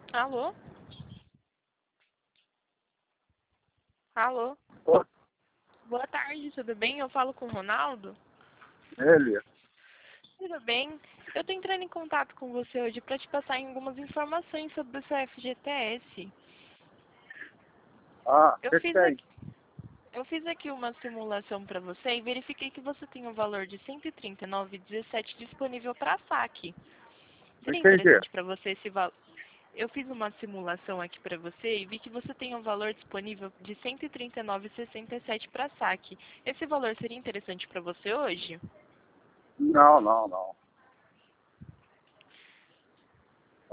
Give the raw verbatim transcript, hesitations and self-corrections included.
Alô? Alô? Pô, Boa tarde, tudo bem? Eu falo com o Ronaldo? ele. Tudo bem. Eu tô entrando em contato com você hoje para te passar em algumas informações sobre o seu F G T S. Ah, o Eu que que fiz tem? aqui, eu fiz aqui uma simulação para você e verifiquei que você tem um valor de cento e trinta e nove vírgula dezessete disponível para saque. Seria Entendi. interessante para você esse valor? Eu fiz uma simulação aqui para você e vi que você tem um valor disponível de cento e trinta e nove vírgula sessenta e sete para saque. Esse valor seria interessante para você hoje? Não, não, não.